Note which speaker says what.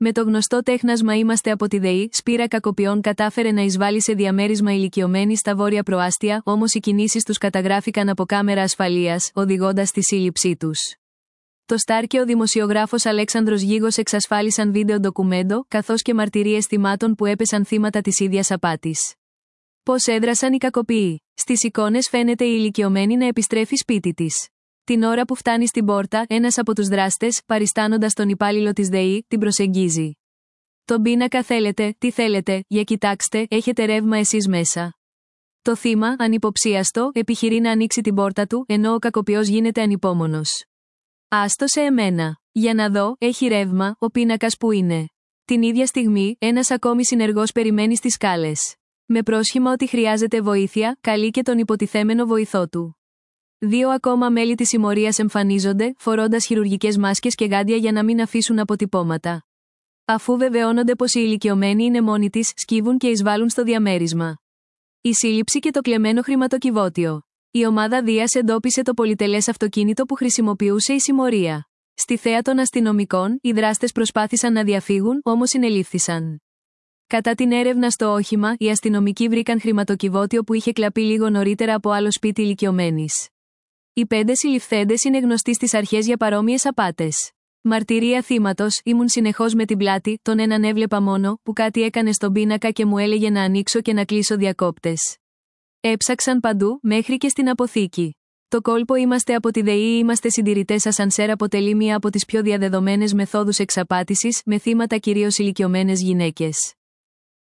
Speaker 1: Με το γνωστό τέχνασμα «Είμαστε από τη ΔΕΗ», Σπύρα Κακοποιών κατάφερε να εισβάλει σε διαμέρισμα ηλικιωμένη στα βόρεια προάστια, όμως οι κινήσεις τους καταγράφηκαν από κάμερα ασφαλείας, οδηγώντας στη σύλληψή τους. Το Σταρ και ο δημοσιογράφος Αλέξανδρος Γίγος εξασφάλισαν βίντεο ντοκουμέντο, καθώς και μαρτυρίες θυμάτων που έπεσαν θύματα της ίδιας απάτης. Πώς έδρασαν οι κακοποιοί? Στις εικόνες φαίνεται η ηλικιωμένη να επιστρέφει σπίτι της. Την ώρα που φτάνει στην πόρτα, ένας από τους δράστες, παριστάνοντας τον υπάλληλο της ΔΕΗ, την προσεγγίζει. «Τον πίνακα θέλετε, τι θέλετε, για κοιτάξτε, έχετε ρεύμα εσείς μέσα». Το θύμα, ανυποψίαστο, επιχειρεί να ανοίξει την πόρτα του, ενώ ο κακοποιός γίνεται ανυπόμονος. «Άστο σε εμένα. Για να δω, έχει ρεύμα, ο πίνακας που είναι». Την ίδια στιγμή, ένας ακόμη συνεργός περιμένει στις σκάλες. Με πρόσχημα ότι χρειάζεται βοήθεια, καλεί και τον υποτιθέμενο βοηθό του. 2 ακόμα μέλη της συμμορίας εμφανίζονται, φορώντας χειρουργικές μάσκες και γάντια για να μην αφήσουν αποτυπώματα. Αφού βεβαιώνονται πως η ηλικιωμένη είναι μόνη της, σκύβουν και εισβάλλουν στο διαμέρισμα. Η σύλληψη και το κλεμμένο χρηματοκιβώτιο. Η ομάδα Δίας εντόπισε το πολυτελές αυτοκίνητο που χρησιμοποιούσε η συμμορία. Στη θέα των αστυνομικών, οι δράστες προσπάθησαν να διαφύγουν, όμως συνελήφθησαν. Κατά την έρευνα στο όχημα, οι αστυνομικοί βρήκαν χρηματοκιβώτιο που είχε κλαπεί λίγο νωρίτερα από άλλο σπίτι ηλικιωμένης. Οι 5 συλληφθέντες είναι γνωστοί στις αρχές για παρόμοιες απάτες. Μαρτυρία θύματος: ήμουν συνεχώς με την πλάτη, τον έναν έβλεπα μόνο, που κάτι έκανε στον πίνακα και μου έλεγε να ανοίξω και να κλείσω διακόπτες. Έψαξαν παντού, μέχρι και στην αποθήκη. Το κόλπο «Είμαστε από τη ΔΕΗ» ή «Είμαστε συντηρητές ασανσέρ» αποτελεί μία από τις πιο διαδεδομένες μεθόδους εξαπάτησης, με θύματα κυρίως ηλικιωμένες γυναίκες.